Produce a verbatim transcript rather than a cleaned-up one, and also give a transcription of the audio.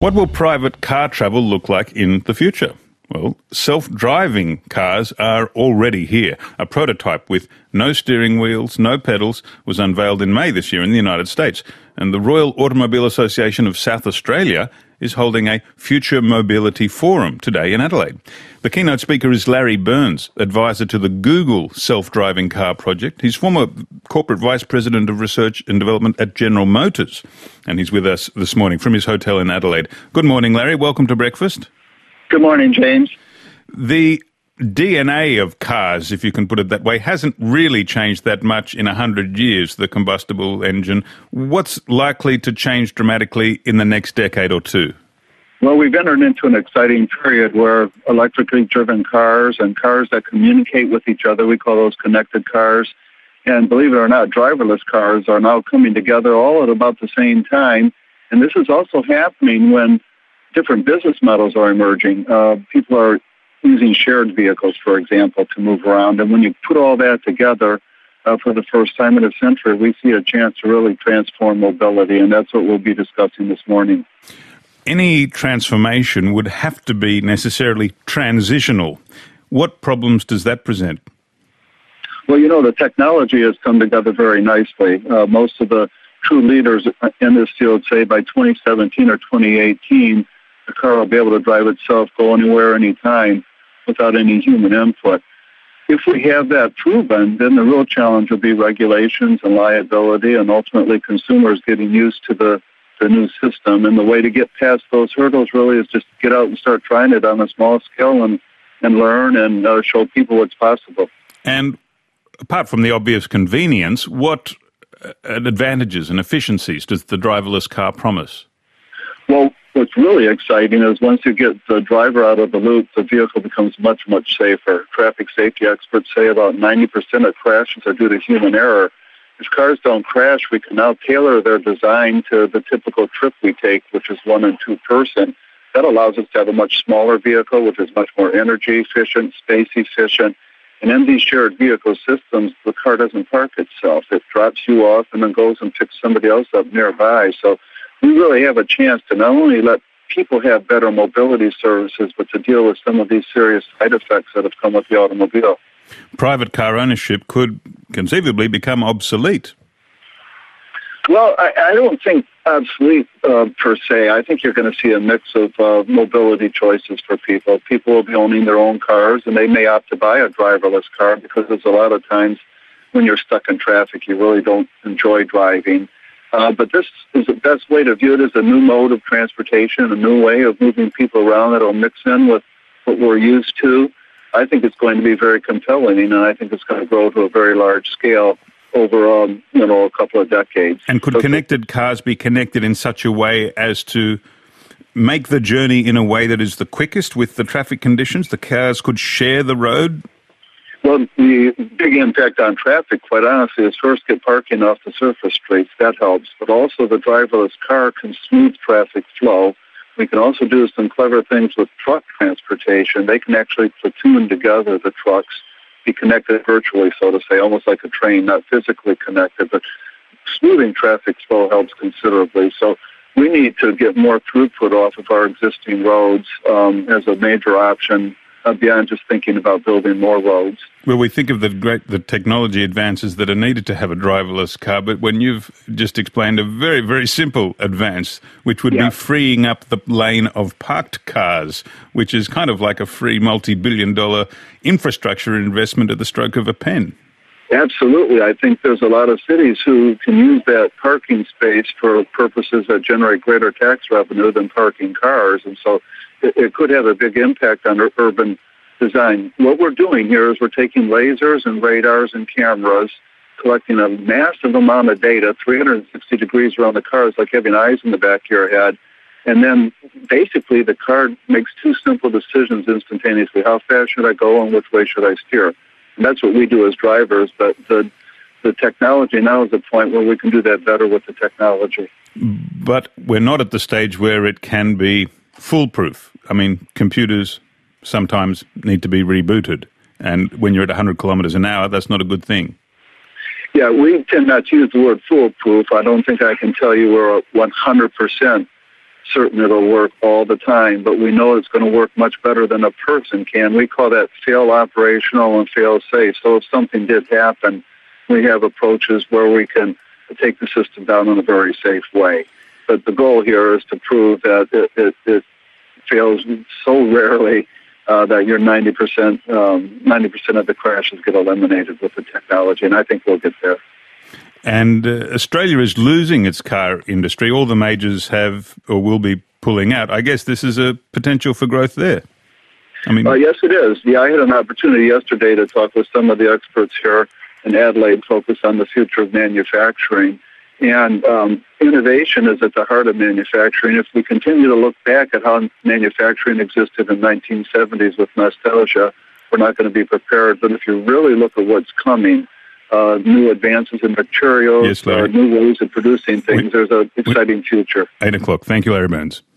What will private car travel look like in the future? Well, self-driving cars are already here. A prototype with no steering wheels, no pedals, was unveiled in May this year in the United States. And the Royal Automobile Association of South Australia is holding a Future Mobility Forum today in Adelaide. The keynote speaker is Larry Burns, advisor to the Google self-driving car project. He's former corporate vice president of research and development at General Motors. And he's with us this morning from his hotel in Adelaide. Good morning, Larry. Welcome to breakfast. Good morning, James. The D N A of cars, if you can put it that way, hasn't really changed that much in a hundred years, the combustible engine. What's likely to change dramatically in the next decade or two? Well, we've entered into an exciting period where electrically driven cars and cars that communicate with each other, we call those connected cars, and believe it or not, driverless cars are now coming together all at about the same time. And this is also happening when different business models are emerging. Uh, people are using shared vehicles, for example, to move around. And when you put all that together uh, for the first time in a century, we see a chance to really transform mobility, and that's what we'll be discussing this morning. Any transformation would have to be necessarily transitional. What problems does that present? Well, you know, the technology has come together very nicely. Uh, most of the true leaders in this field say by twenty seventeen or twenty eighteen, the car will be able to drive itself, go anywhere, anytime, without any human input. If we have that proven, then the real challenge will be regulations and liability and ultimately consumers getting used to the, the new system. And the way to get past those hurdles really is just get out and start trying it on a small scale and, and learn and uh, show people what's possible. And apart from the obvious convenience, what advantages and efficiencies does the driverless car promise? Well, what's really exciting is once you get the driver out of the loop, the vehicle becomes much, much safer. Traffic safety experts say about ninety percent of crashes are due to human error. If cars don't crash, we can now tailor their design to the typical trip we take, which is one and two person. That allows us to have a much smaller vehicle, which is much more energy efficient, space efficient. And in these shared vehicle systems, the car doesn't park itself. It drops you off and then goes and picks somebody else up nearby. So we really have a chance to not only let people have better mobility services, but to deal with some of these serious side effects that have come with the automobile. Private car ownership could conceivably become obsolete. Well, I, I don't think obsolete uh, per se. I think you're going to see a mix of uh, mobility choices for people. People will be owning their own cars, and they may opt to buy a driverless car because there's a lot of times when you're stuck in traffic, you really don't enjoy driving. Uh, but this is the best way to view it as a new mode of transportation, a new way of moving people around that will mix in with what we're used to. I think it's going to be very compelling, and I think it's going to grow to a very large scale over, um, you know, a couple of decades. And could connected cars be connected in such a way as to make the journey in a way that is the quickest with the traffic conditions? The cars could share the road? Well, the big impact on traffic, quite honestly, is first get parking off the surface streets. That helps. But also the driverless car can smooth traffic flow. We can also do some clever things with truck transportation. They can actually platoon together the trucks, be connected virtually, so to say, almost like a train, not physically connected, but smoothing traffic flow helps considerably. So we need to get more throughput off of our existing roads um, as a major option uh, beyond just thinking about building more roads. Well, we think of the great the technology advances that are needed to have a driverless car, but when you've just explained a very, very simple advance, which would yeah. be freeing up the lane of parked cars, which is kind of like a free multi-billion dollar infrastructure investment at the stroke of a pen. Absolutely. I think there's a lot of cities who can use that parking space for purposes that generate greater tax revenue than parking cars, and so it, it could have a big impact on urban design. What we're doing here is we're taking lasers and radars and cameras, collecting a massive amount of data, three hundred sixty degrees around the car. It's like having eyes in the back of your head. And then basically the car makes two simple decisions instantaneously. How fast should I go and which way should I steer? And that's what we do as drivers, but the the technology now is at the point where we can do that better with the technology. But we're not at the stage where it can be foolproof. I mean, computers sometimes need to be rebooted. And when you're at one hundred kilometers an hour, that's not a good thing. Yeah, we tend not to use the word foolproof. I don't think I can tell you we're one hundred percent certain it'll work all the time, but we know it's going to work much better than a person can. We call that fail operational and fail safe. So if something did happen, we have approaches where we can take the system down in a very safe way. But the goal here is to prove that it, it, it fails so rarely uh, that your ninety percent, um, ninety percent of the crashes get eliminated with the technology, and I think we'll get there. And uh, Australia is losing its car industry. All the majors have or will be pulling out. I guess this is a potential for growth there. I mean, uh, yes, it is. Yeah, I had an opportunity yesterday to talk with some of the experts here in Adelaide, focused on the future of manufacturing. And um, innovation is at the heart of manufacturing. If we continue to look back at how manufacturing existed in the nineteen seventies with nostalgia, we're not going to be prepared. But if you really look at what's coming, uh, new advances in materials, yes, Larry. uh, new ways of producing things, we, there's an exciting we, future. Eight o'clock. Thank you, Larry Burns.